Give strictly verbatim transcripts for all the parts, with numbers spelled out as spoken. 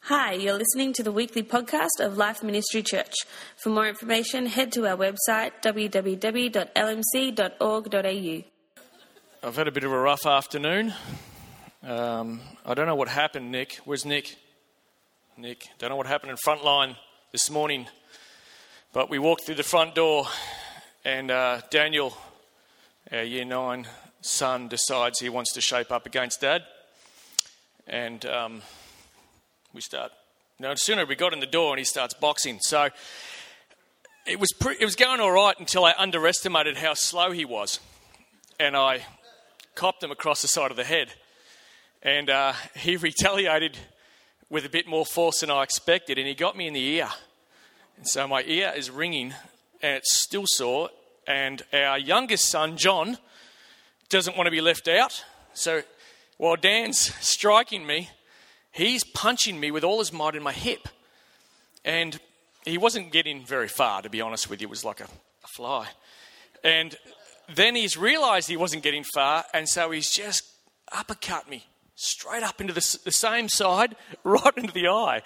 Hi, you're listening to the weekly podcast of Life Ministry Church. For more information, head to our website, w w w dot l m c dot org dot a u. I've had a bit of a rough afternoon. Um, I don't know what happened, Nick. Where's Nick? Nick, don't know what happened in Frontline this morning. But we walked through the front door and uh, Daniel, our year nine son, decides he wants to shape up against Dad. And um, we start, no sooner we got in the door and he starts boxing. So it was pre- it was going all right until I underestimated how slow he was. And I copped him across the side of the head. And uh, he retaliated with a bit more force than I expected, and he got me in the ear. And so my ear is ringing, and it's still sore. And our youngest son, John, doesn't want to be left out. So while Dan's striking me, he's punching me with all his might in my hip. And he wasn't getting very far, to be honest with you. It was like a, a fly. And then he's realised he wasn't getting far, and so he's just uppercut me straight up into the, the same side, right into the eye.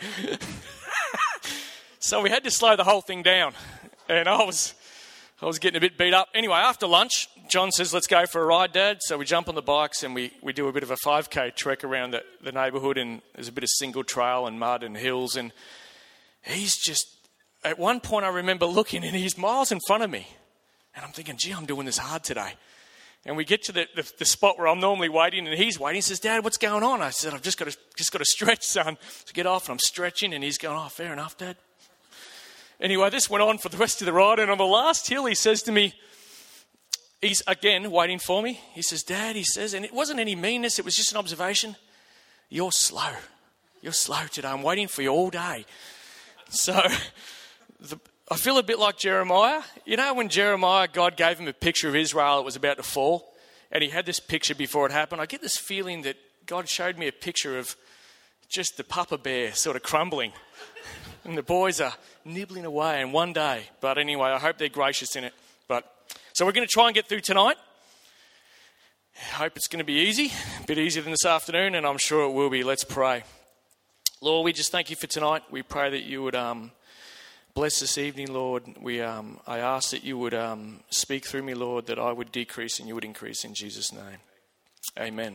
So we had to slow the whole thing down, and I was I was getting a bit beat up. Anyway, after lunch, John says, let's go for a ride, Dad. So we jump on the bikes and we, we do a bit of a five K trek around the, the neighbourhood, and there's a bit of single trail and mud and hills, and he's just, at one point I remember looking and he's miles in front of me, and I'm thinking, gee, I'm doing this hard today. And we get to the, the, the spot where I'm normally waiting, and he's waiting. He says, Dad, what's going on? I said, I've just got to just got to stretch, son. So get off, and I'm stretching, and he's going, oh, fair enough, Dad. Anyway, this went on for the rest of the ride, and on the last hill, he says to me, he's again waiting for me. He says, Dad, he says, and it wasn't any meanness, it was just an observation. You're slow. You're slow today. I'm waiting for you all day. So the I feel a bit like Jeremiah. You know, when Jeremiah, God gave him a picture of Israel that was about to fall, and he had this picture before it happened. I get this feeling that God showed me a picture of just the papa bear sort of crumbling, and the boys are nibbling away in one day. But anyway, I hope they're gracious in it. But so we're going to try and get through tonight. I hope it's going to be easy, a bit easier than this afternoon, and I'm sure it will be. Let's pray. Lord, we just thank you for tonight. We pray that you would um, bless this evening, Lord. We um, I ask that you would um, speak through me, Lord, that I would decrease and you would increase in Jesus' name. Amen.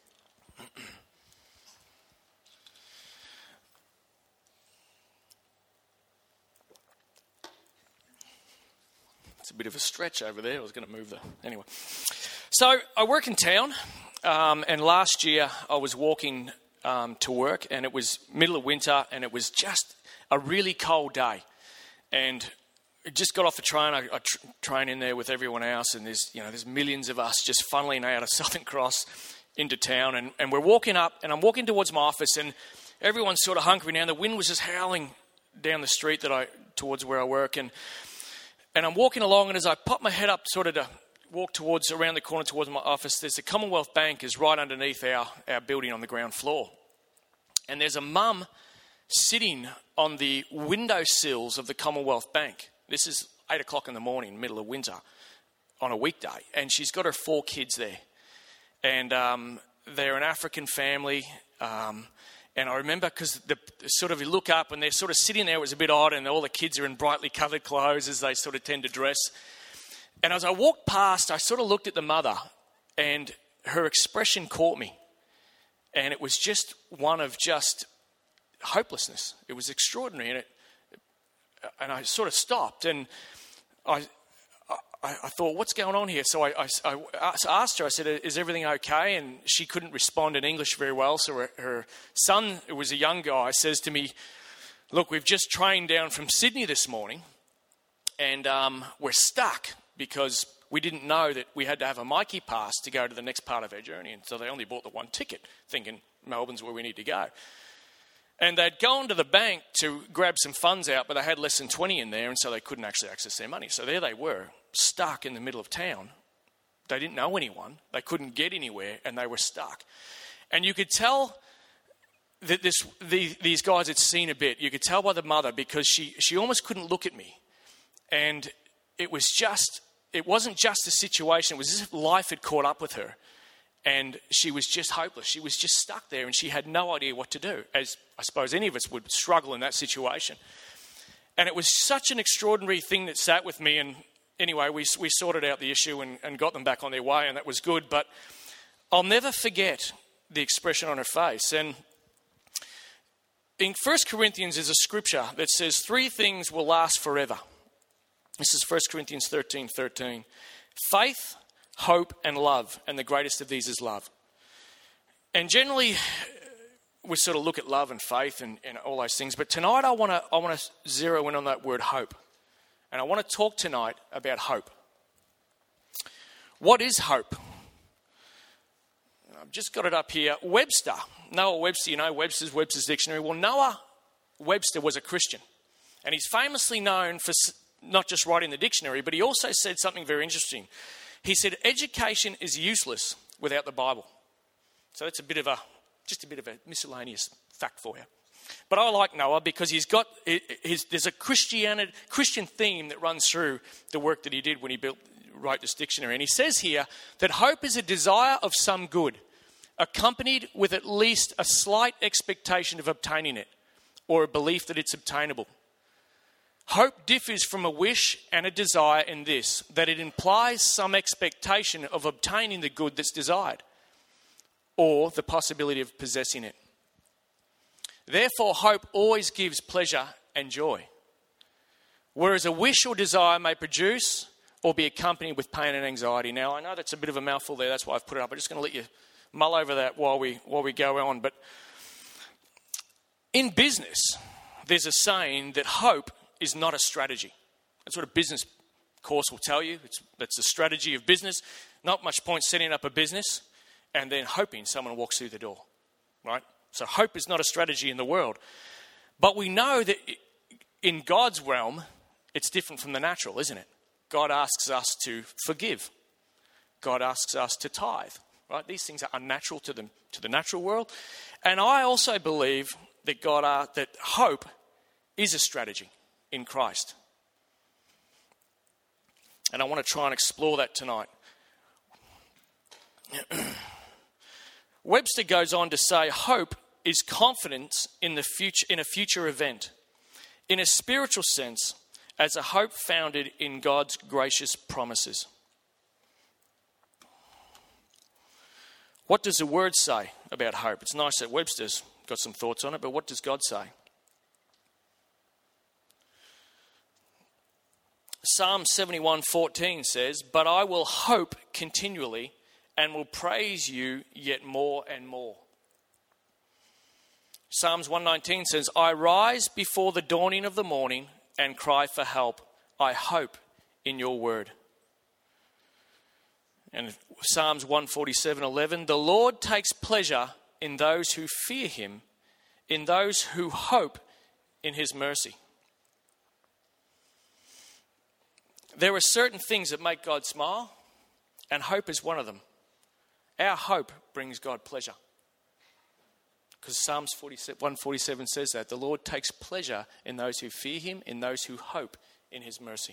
It's a bit of a stretch over there. I was going to move the... Anyway. So I work in town, um, and last year I was walking um, to work, and it was middle of winter, and it was just a really cold day. And I just got off the train. I, I tr- train in there with everyone else, and there's you know there's millions of us just funneling out of Southern Cross into town, and, and we're walking up, and I'm walking towards my office, and everyone's sort of hunkering down. The wind was just howling down the street that I towards where I work, and and I'm walking along, and as I pop my head up, sort of to walk towards around the corner towards my office, there's the Commonwealth Bank is right underneath our our building on the ground floor, and there's a mum sitting on the window sills of the Commonwealth Bank. This is eight o'clock in the morning, middle of winter, on a weekday. And she's got her four kids there. And um, they're an African family. Um, and I remember because the sort of you look up and they're sort of sitting there, it was a bit odd, and all the kids are in brightly coloured clothes as they sort of tend to dress. And as I walked past, I sort of looked at the mother, and her expression caught me. And it was just one of just hopelessness. It was extraordinary, and it, and I sort of stopped, and I, I, I thought, what's going on here? So I, I, I asked her. I said, "Is everything okay?" And she couldn't respond in English very well. So her, her son, who was a young guy, says to me, "Look, we've just trained down from Sydney this morning, and um, we're stuck because we didn't know that we had to have a Mikey pass to go to the next part of our journey, and so they only bought the one ticket, thinking Melbourne's where we need to go." And they'd gone to the bank to grab some funds out, but they had less than twenty in there, and so they couldn't actually access their money. So there they were, stuck in the middle of town. They didn't know anyone. They couldn't get anywhere, and they were stuck. And you could tell that this, the, these guys had seen a bit. You could tell by the mother, because she, she almost couldn't look at me. And it was just, it wasn't just a situation. It was as if life had caught up with her. And she was just hopeless. She was just stuck there and she had no idea what to do, as I suppose any of us would struggle in that situation. And it was such an extraordinary thing that sat with me. And anyway, we we sorted out the issue and, and got them back on their way, and that was good. But I'll never forget the expression on her face. And in First Corinthians is a scripture that says three things will last forever. This is First Corinthians thirteen thirteen. Faith, hope, and love. And the greatest of these is love. And generally, we sort of look at love and faith and, and all those things. But tonight I want to I want to zero in on that word hope. And I want to talk tonight about hope. What is hope? I've just got it up here. Webster. Noah Webster, you know, Webster's Webster's Dictionary. Well, Noah Webster was a Christian. And he's famously known for not just writing the dictionary, but he also said something very interesting. He said, education is useless without the Bible. So that's a bit of a, just a bit of a miscellaneous fact for you. But I like Noah because he's got, his, there's a Christianity, Christian theme that runs through the work that he did when he built, wrote this dictionary. And he says here that hope is a desire of some good, accompanied with at least a slight expectation of obtaining it, or a belief that it's obtainable. Hope differs from a wish and a desire in this, that it implies some expectation of obtaining the good that's desired, or the possibility of possessing it. Therefore, hope always gives pleasure and joy, whereas a wish or desire may produce or be accompanied with pain and anxiety. Now, I know that's a bit of a mouthful there, that's why I've put it up. I'm just going to let you mull over that while we while we go on. But in business, there's a saying that hope is not a strategy. That's what a business course will tell you. It's, that's the strategy of business. Not much point setting up a business and then hoping someone walks through the door, right? So hope is not a strategy in the world. But we know that in God's realm, it's different from the natural, isn't it? God asks us to forgive. God asks us to tithe, right? These things are unnatural to the, to the natural world. And I also believe that God are, that hope is a strategy in Christ. And I want to try and explore that tonight. Webster goes on to say, hope is confidence in the future, in a future event, in a spiritual sense, as a hope founded in God's gracious promises. What does the word say about hope? It's nice that Webster's got some thoughts on it, but what does God say? Psalm seventy-one fourteen says, "But I will hope continually and will praise you yet more and more." Psalms one nineteen says, "I rise before the dawning of the morning and cry for help. I hope in your word." And Psalms one forty-seven eleven, "The Lord takes pleasure in those who fear him, in those who hope in his mercy." There are certain things that make God smile, and hope is one of them. Our hope brings God pleasure. Because Psalms one forty-seven says that. The Lord takes pleasure in those who fear him, in those who hope in his mercy.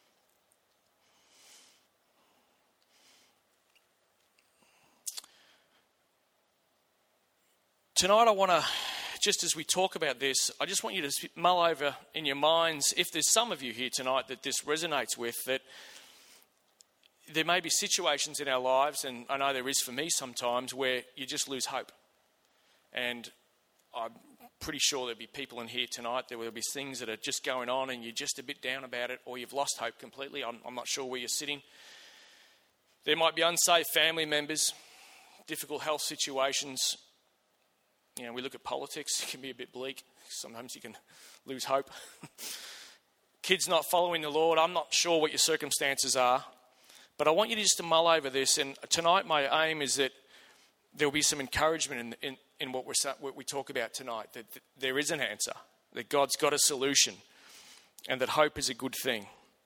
Tonight I want to, just as we talk about this, I just want you to mull over in your minds, if there's some of you here tonight that this resonates with, that there may be situations in our lives, and I know there is for me sometimes, where you just lose hope. And I'm pretty sure there'll be people in here tonight, there will be things that are just going on and you're just a bit down about it, or you've lost hope completely. I'm, I'm not sure where you're sitting. There might be unsafe family members, difficult health situations. You know, we look at politics, it can be a bit bleak. Sometimes you can lose hope. Kids not following the Lord, I'm not sure what your circumstances are. But I want you to just to mull over this. And tonight my aim is that there will be some encouragement in, in, in what, we're, what we talk about tonight. That, that there is an answer, that God's got a solution, and that hope is a good thing.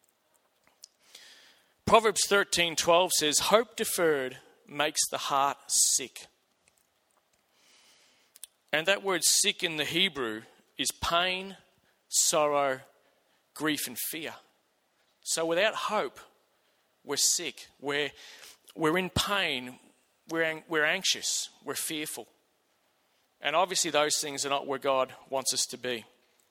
Proverbs thirteen twelve says, "Hope deferred makes the heart sick." And that word sick in the Hebrew is pain, sorrow, grief and fear. So without hope, we're sick. We're, we're in pain. we're, ang- we're anxious, we're fearful. And obviously those things are not where God wants us to be.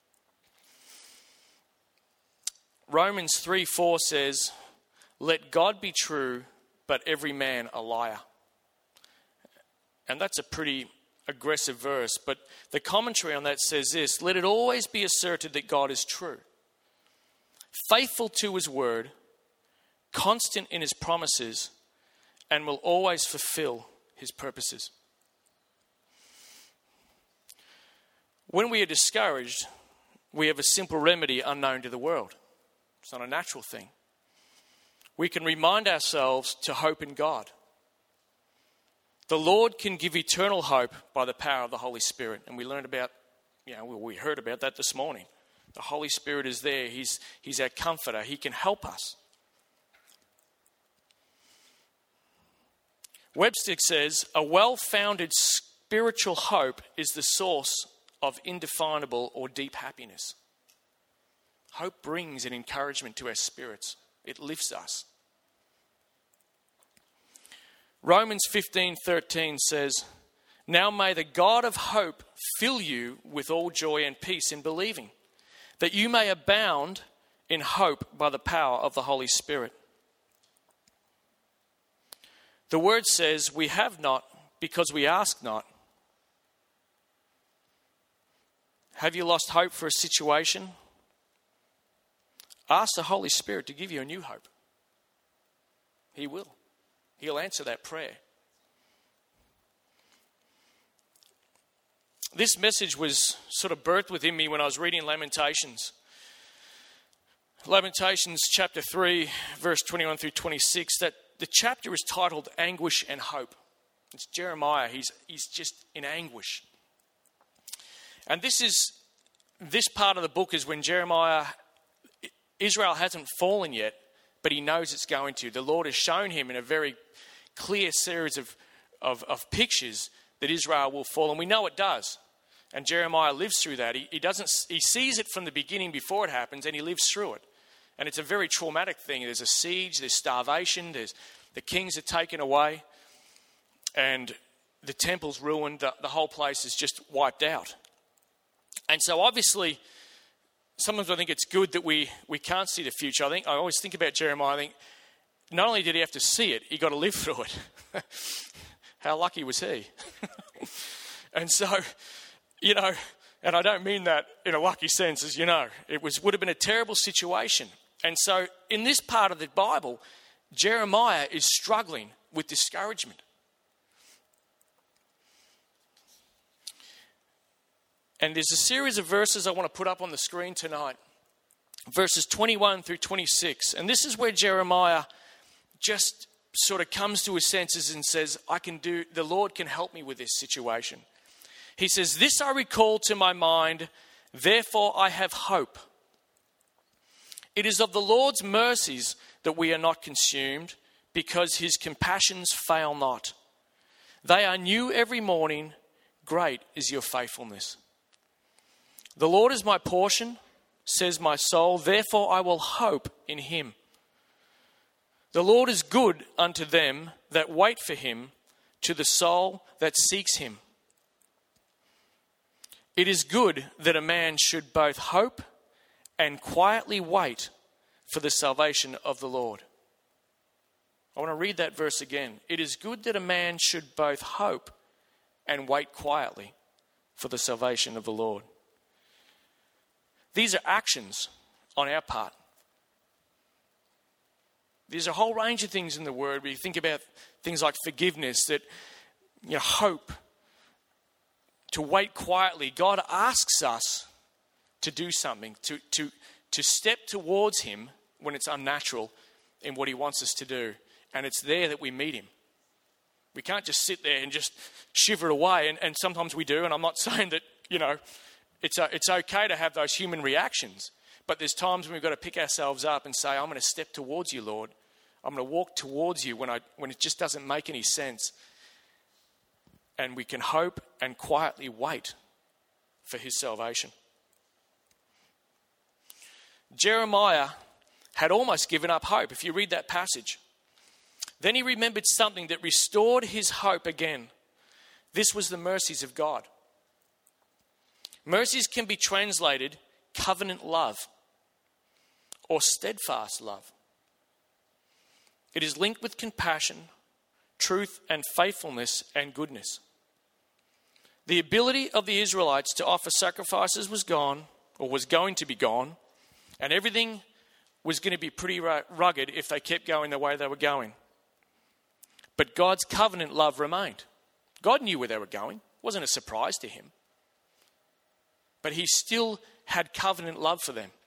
Romans three four says, "Let God be true, but every man a liar." And that's a pretty aggressive verse, but the commentary on that says this: "Let it always be asserted that God is true, faithful to his word, constant in his promises, and will always fulfill his purposes." When we are discouraged, we have a simple remedy unknown to the world. It's not a natural thing. We can remind ourselves to hope in God. The Lord can give eternal hope by the power of the Holy Spirit. And we learned about, you know, we heard about that this morning. The Holy Spirit is there. He's, he's our comforter. He can help us. Webster says, "A well-founded spiritual hope is the source of indefinable or deep happiness." Hope brings an encouragement to our spirits. It lifts us. Romans fifteen thirteen says, "Now may the God of hope fill you with all joy and peace in believing, that you may abound in hope by the power of the Holy Spirit." The word says we have not because we ask not. Have you lost hope for a situation? Ask the Holy Spirit to give you a new hope. He will. He'll answer that prayer. This message was sort of birthed within me when I was reading Lamentations. Lamentations chapter three, verse twenty-one through twenty-six. That the chapter is titled Anguish and Hope. It's Jeremiah. He's, he's just in anguish. And this is, this part of the book is when Jeremiah, Israel hasn't fallen yet, but he knows it's going to. The Lord has shown him in a very clear series of, of, of pictures that Israel will fall. And we know it does. And Jeremiah lives through that. He, he doesn't. He sees it from the beginning before it happens, and he lives through it. And it's a very traumatic thing. There's a siege, there's starvation, there's the kings are taken away, and the temple's ruined. The, the whole place is just wiped out. And so obviously, sometimes I think it's good that we, we can't see the future. I think I always think about Jeremiah. I think not only did he have to see it, he got to live through it. How lucky was he? And so, you know, and I don't mean that in a lucky sense, as you know. It was would have been a terrible situation. And so in this part of the Bible, Jeremiah is struggling with discouragement. And there's a series of verses I want to put up on the screen tonight. Verses twenty-one through twenty-six. And this is where Jeremiah just sort of comes to his senses and says, I can do, the Lord can help me with this situation. He says, "This I recall to my mind, therefore I have hope. It is of the Lord's mercies that we are not consumed, because his compassions fail not. They are new every morning. Great is your faithfulness. The Lord is my portion, says my soul, therefore I will hope in him. The Lord is good unto them that wait for him, to the soul that seeks him. It is good that a man should both hope and quietly wait for the salvation of the Lord." I want to read that verse again. It is good that a man should both hope and wait quietly for the salvation of the Lord. These are actions on our part. There's a whole range of things in the Word where you think about things like forgiveness, that, you know, hope, to wait quietly. God asks us to do something, to, to, to step towards him when it's unnatural in what he wants us to do. And it's there that we meet him. We can't just sit there and just shiver it away. And, and sometimes we do. And I'm not saying that, you know, it's, a, it's okay to have those human reactions. But there's times when we've got to pick ourselves up and say, I'm going to step towards you, Lord. I'm going to walk towards you when I when it just doesn't make any sense. And we can hope and quietly wait for his salvation. Jeremiah had almost given up hope. If you read that passage, Then he remembered something that restored his hope again. This was the mercies of God. Mercies can be translated covenant love or steadfast love. It is linked with compassion, truth and faithfulness and goodness. The ability of the Israelites to offer sacrifices was gone, or was going to be gone, and everything was going to be pretty rugged if they kept going the way they were going. But God's covenant love remained. God knew where they were going. It wasn't a surprise to him. But he still had covenant love for them.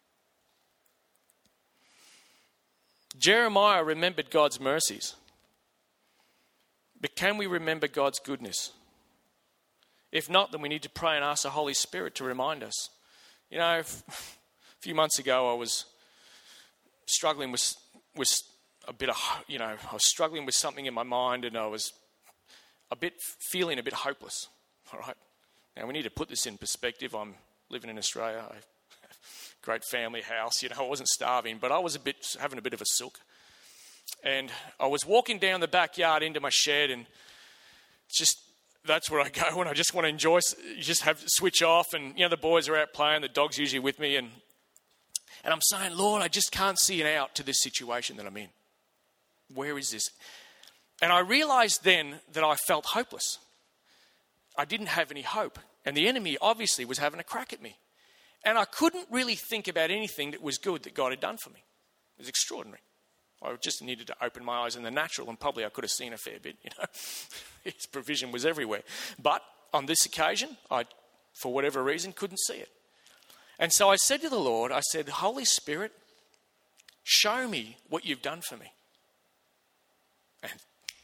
Jeremiah remembered God's mercies. But can we remember God's goodness? If not, then we need to pray and ask the Holy Spirit to remind us. You know, a few months ago I was struggling with, with a bit of, you know, I was struggling with something in my mind, and I was a bit feeling a bit hopeless. All right. Now we need to put this in perspective. I'm living in Australia. I have a great family house. You know, I wasn't starving, but I was a bit having a bit of a sook. And I was walking down the backyard into my shed, and just that's where I go when I just want to enjoy, just have switch off. And you know, the boys are out playing, the dog's usually with me, and and I'm saying, Lord, I just can't see an out to this situation that I'm in. Where is this? And I realized then that I felt hopeless. I didn't have any hope. And the enemy obviously was having a crack at me. And I couldn't really think about anything that was good that God had done for me. It was extraordinary. I just needed to open my eyes in the natural, and probably I could have seen a fair bit, you know. His provision was everywhere. But on this occasion, I, for whatever reason, couldn't see it. And so I said to the Lord, I said, Holy Spirit, show me what you've done for me. And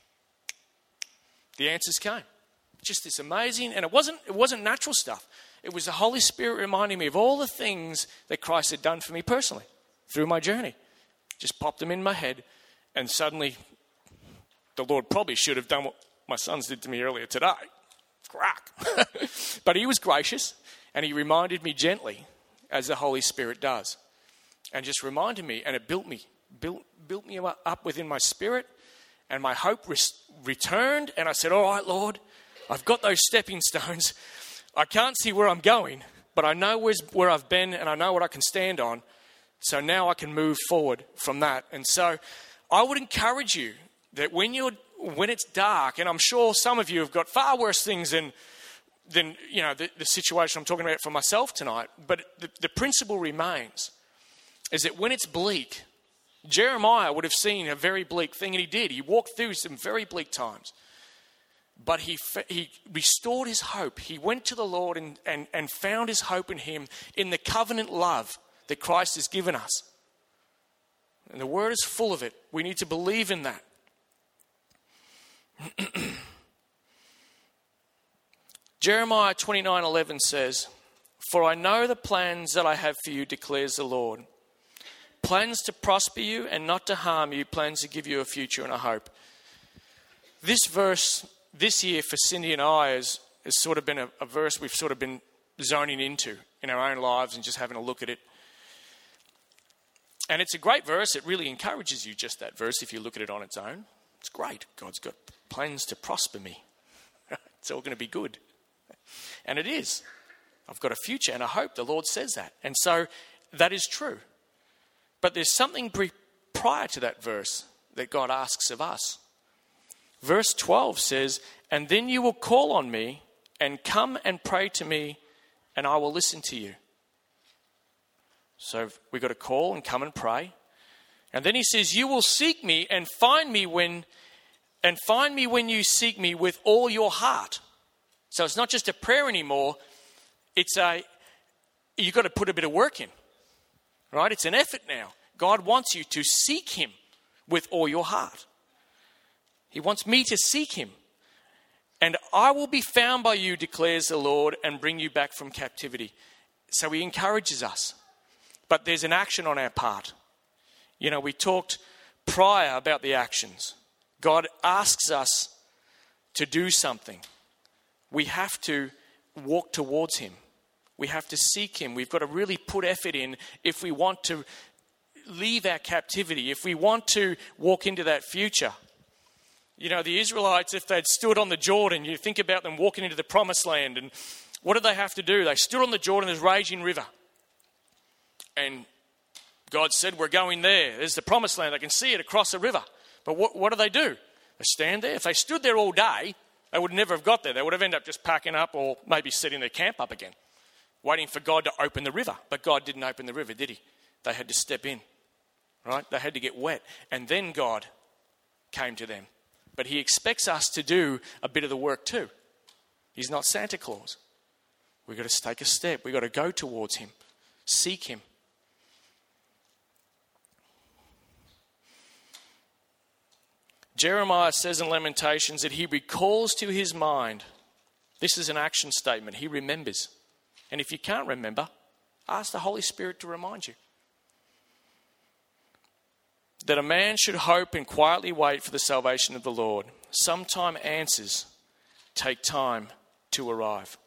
the answers came. Just this amazing, and it wasn't it wasn't natural stuff. It was the Holy Spirit reminding me of all the things that Christ had done for me personally through my journey. Just popped them in my head, and suddenly the Lord probably should have done what my sons did to me earlier today. Crack. But he was gracious, and he reminded me gently, as the Holy Spirit does, and just reminded me, and it built me, built built me up within my spirit, and my hope res- returned, and I said, all right, Lord, I've got those stepping stones. I can't see where I'm going, but I know where's, where I've been, and I know what I can stand on. So now I can move forward from that. And so I would encourage you that when you're when it's dark, and I'm sure some of you have got far worse things than than you know the, the situation I'm talking about for myself tonight. But the, the principle remains is that when it's bleak, Jeremiah would have seen a very bleak thing, and he did. He walked through some very bleak times. But he he restored his hope. He went to the Lord and, and, and found his hope in him, in the covenant love that Christ has given us. And the word is full of it. We need to believe in that. Jeremiah twenty-nine eleven says, For I know the plans that I have for you, declares the Lord. Plans to prosper you and not to harm you, plans to give you a future and a hope. This verse this year for Cindy and I has, has sort of been a, a verse we've sort of been zoning into in our own lives and just having a look at it. And it's a great verse. It really encourages you, just that verse, if you look at it on its own. It's great. God's got plans to prosper me. It's all going to be good. And it is. I've got a future and a hope. The Lord says that. And so that is true. But there's something pre- prior to that verse that God asks of us. Verse twelve says, And then you will call on me and come and pray to me, and I will listen to you. So we've got to call and come and pray. And then he says, you will seek me and find me when and find me when you seek me with all your heart. So it's not just a prayer anymore. It's a, you've got to put a bit of work in. Right? It's an effort now. God wants you to seek him with all your heart. He wants me to seek him. And I will be found by you, declares the Lord, and bring you back from captivity. So he encourages us. But there's an action on our part. You know, we talked prior about the actions. God asks us to do something. We have to walk towards him. We have to seek him. We've got to really put effort in if we want to leave our captivity, if we want to walk into that future. You know, the Israelites, if they'd stood on the Jordan, you think about them walking into the promised land, and what did they have to do? They stood on the Jordan, there's raging river. And God said, we're going there. There's the promised land. They can see it across the river. But what, what do they do? They stand there. If they stood there all day, they would never have got there. They would have ended up just packing up or maybe setting their camp up again, waiting for God to open the river. But God didn't open the river, did he? They had to step in, right? They had to get wet. And then God came to them. But he expects us to do a bit of the work too. He's not Santa Claus. We've got to take a step. We've got to go towards him, seek him. Jeremiah says in Lamentations that he recalls to his mind. This is an action statement. He remembers. And if you can't remember, ask the Holy Spirit to remind you. That a man should hope and quietly wait for the salvation of the Lord. Sometime answers take time to arrive.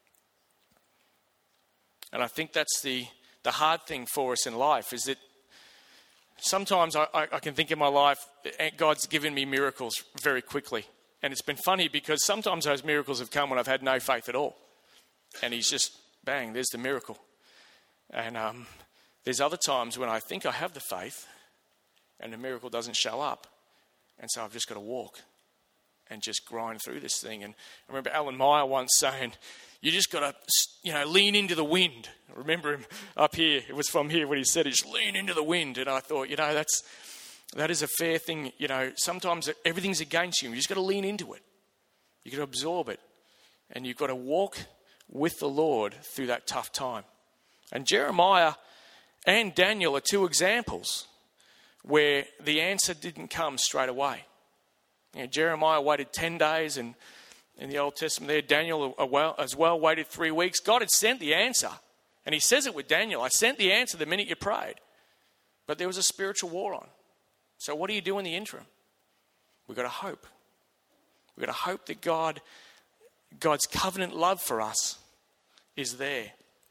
And I think that's the, the hard thing for us in life, is that sometimes I, I, I can think in my life, God's given me miracles very quickly. And it's been funny because sometimes those miracles have come when I've had no faith at all. And he's just, bang, there's the miracle. And um, there's other times when I think I have the faith and the miracle doesn't show up. And so I've just got to walk and just grind through this thing. And I remember Alan Meyer once saying, you just got to, you know, lean into the wind. I remember him up here. It was from here when he said it, just lean into the wind. And I thought, you know, that's that is a fair thing. You know, sometimes everything's against you. You just got to lean into it. You got to absorb it. And you've got to walk with the Lord through that tough time. And Jeremiah and Daniel are two examples where the answer didn't come straight away. You know, Jeremiah waited ten days, and in the Old Testament there, Daniel as well waited three weeks. God had sent the answer, and he says it with Daniel. I sent the answer the minute you prayed. But there was a spiritual war on. So what do you do in the interim? We've got to hope. We've got to hope that God, God's covenant love for us is there.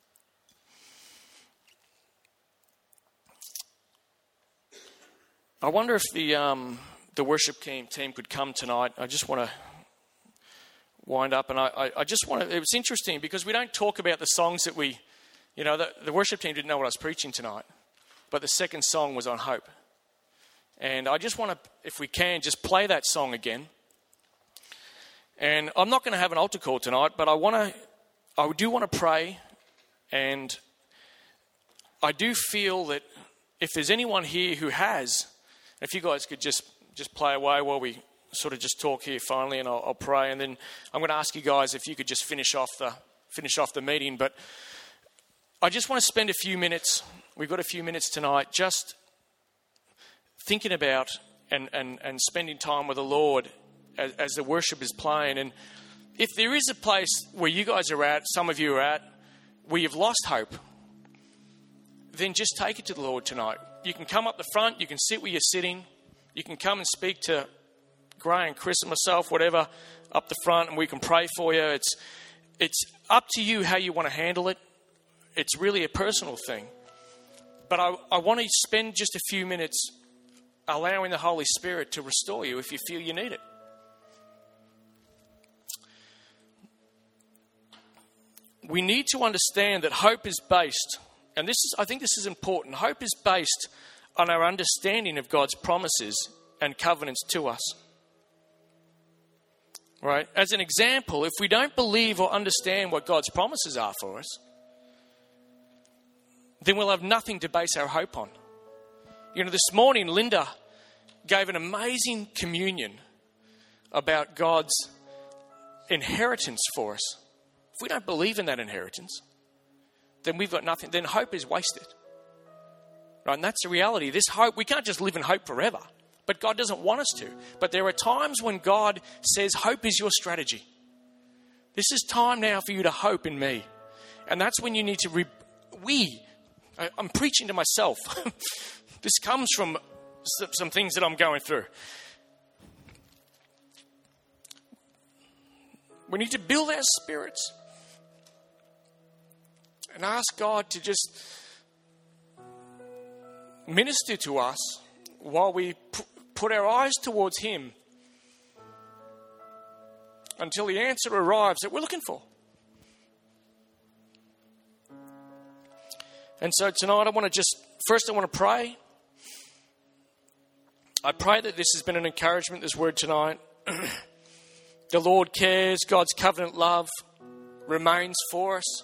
I wonder if the um, the worship team, team could come tonight. I just want to wind up, and I, I, I just want to, it was interesting because we don't talk about the songs that we, you know, the, the worship team didn't know what I was preaching tonight, but the second song was on hope. And I just want to, if we can, just play that song again. And I'm not going to have an altar call tonight, but I want to, I do want to pray, and I do feel that if there's anyone here who has, if you guys could just, just play away while we sort of just talk here finally, and I'll, I'll pray, and then I'm going to ask you guys if you could just finish off the finish off the meeting. But I just want to spend a few minutes. We've got a few minutes tonight, just thinking about and and, and spending time with the Lord as, as the worship is playing. And if there is a place where you guys are at, some of you are at, where you've lost hope, then just take it to the Lord tonight. You can come up the front, you can sit where you're sitting, you can come and speak to Gray and Chris and myself, whatever, up the front, and we can pray for you. It's it's up to you how you want to handle it. It's really a personal thing. But I, I want to spend just a few minutes allowing the Holy Spirit to restore you if you feel you need it. We need to understand that hope is based, and this is, I think this is important, hope is based on our understanding of God's promises and covenants to us. Right? As an example, if we don't believe or understand what God's promises are for us, then we'll have nothing to base our hope on. You know, this morning, Linda gave an amazing communion about God's inheritance for us. If we don't believe in that inheritance, then we've got nothing. Then hope is wasted. Right? And that's the reality. This hope, we can't just live in hope forever. But God doesn't want us to. But there are times when God says, hope is your strategy. This is time now for you to hope in me. And that's when you need to, re- we, I, I'm preaching to myself. This comes from some, some things that I'm going through. We need to build our spirits and ask God to just minister to us while we p- put our eyes towards Him until the answer arrives that we're looking for. And so tonight I want to just, first I want to pray. I pray that this has been an encouragement, this word tonight. The Lord cares, God's covenant love remains for us.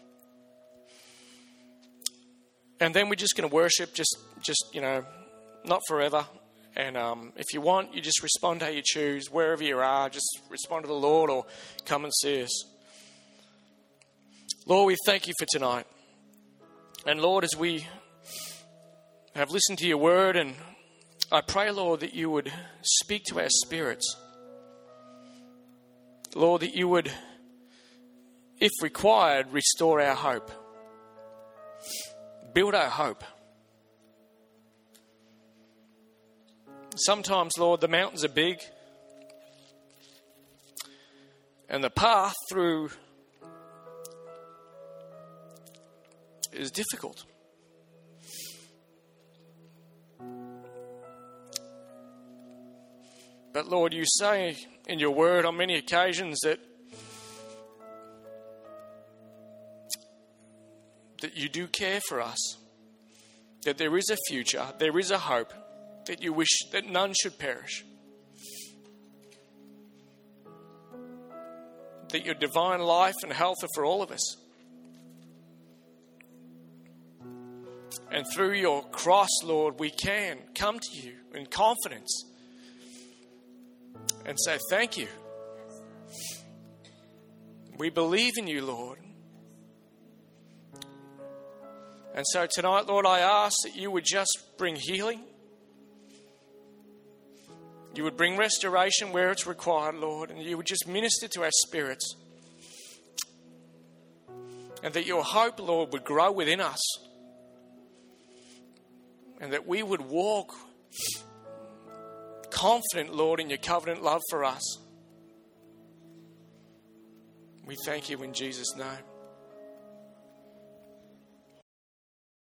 And then we're just going to worship, just, just you know, not forever. And um, if you want, you just respond how you choose. Wherever you are, just respond to the Lord or come and see us. Lord, we thank you for tonight. And Lord, as we have listened to your word, and I pray, Lord, that you would speak to our spirits. Lord, that you would, if required, restore our hope. Build our hope. Sometimes, Lord, the mountains are big, and the path through is difficult. But Lord, you say in your word on many occasions that that you do care for us, that there is a future, there is a hope, that you wish that none should perish, that your divine life and health are for all of us. And through your cross, Lord, we can come to you in confidence and say thank you. We believe in you, Lord. And so tonight, Lord, I ask that you would just bring healing. You would bring restoration where it's required, Lord, and you would just minister to our spirits. And that your hope, Lord, would grow within us. And that we would walk confident, Lord, in your covenant love for us. We thank you in Jesus' name.